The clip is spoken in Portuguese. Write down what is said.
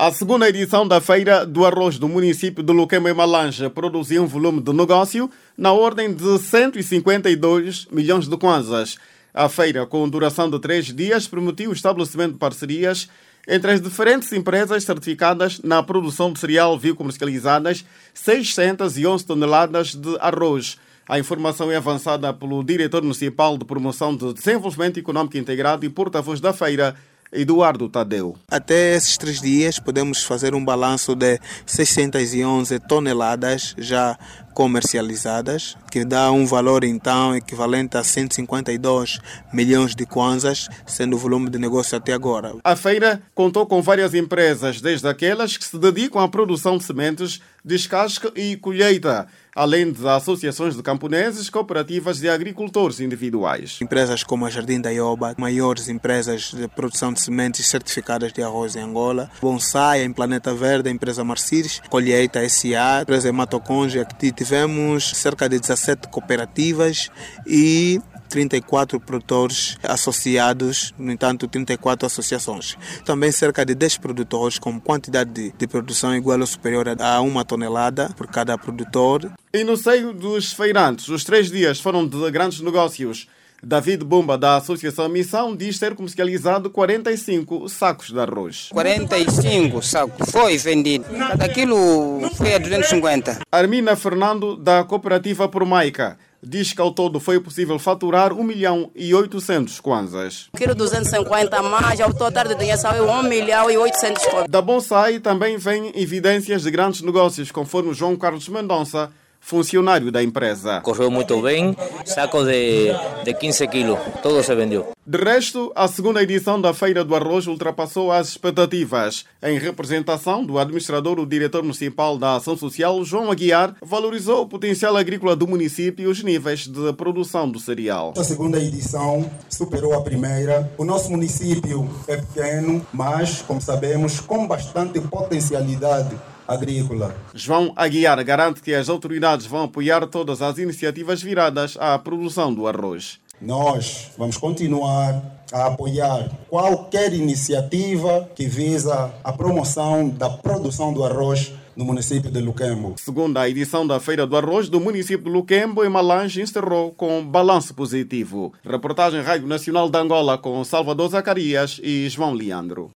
A segunda edição da Feira do Arroz do município de Luquembo e Malange produziu um volume de negócio na ordem de 152 milhões de kwanzas. A feira, com duração de 3 dias, permitiu o estabelecimento de parcerias entre as diferentes empresas certificadas na produção de cereal, viu comercializadas 611 toneladas de arroz. A informação é avançada pelo diretor municipal de promoção de desenvolvimento econômico integrado e porta-voz da feira, Eduardo Tadeu. Até esses 3 dias podemos fazer um balanço de 611 toneladas já comercializadas, que dá um valor então equivalente a 152 milhões de kwanzas, sendo o volume de negócio até agora. A feira contou com várias empresas, desde aquelas que se dedicam à produção de sementes, descasque e colheita, além de associações de camponeses, cooperativas e agricultores individuais. Empresas como a Jardim da Ioba, maiores empresas de produção de sementes certificadas de arroz em Angola, Bonsai, em Planeta Verde, a empresa Marcires, Colheita S.A., a empresa Matoconge. Aqui tivemos cerca de 17 cooperativas e 34 produtores associados, no entanto 34 associações. Também cerca de 10 produtores com quantidade de produção igual ou superior a 1 tonelada por cada produtor. E no seio dos feirantes, os 3 dias foram de grandes negócios. David Bumba, da Associação Missão, diz ter comercializado 45 sacos de arroz. 45 sacos foi vendido. Cada quilo foi a 250. Armina Fernando, da Cooperativa Promaica, diz que ao todo foi possível faturar 1.800.000 kwanzas. Quilo 250 mais, ao total de dinheiro saiu 1.800.000. Da Bonsai também vêm evidências de grandes negócios, conforme João Carlos Mendonça, funcionário da empresa. Correu muito bem, saco de 15 quilos, todo se vendeu. De resto, a segunda edição da Feira do Arroz ultrapassou as expectativas. Em representação do administrador, o diretor municipal da Ação Social, João Aguiar, valorizou o potencial agrícola do município e os níveis de produção do cereal. A segunda edição superou a primeira. O nosso município é pequeno, mas, como sabemos, com bastante potencialidade agrícola. João Aguiar garante que as autoridades vão apoiar todas as iniciativas viradas à produção do arroz. Nós vamos continuar a apoiar qualquer iniciativa que visa a promoção da produção do arroz no município de Luquembo. Segunda edição da Feira do Arroz do município de Luquembo, em Malange, encerrou com balanço positivo. Reportagem Rádio Nacional de Angola com Salvador Zacarias e João Leandro.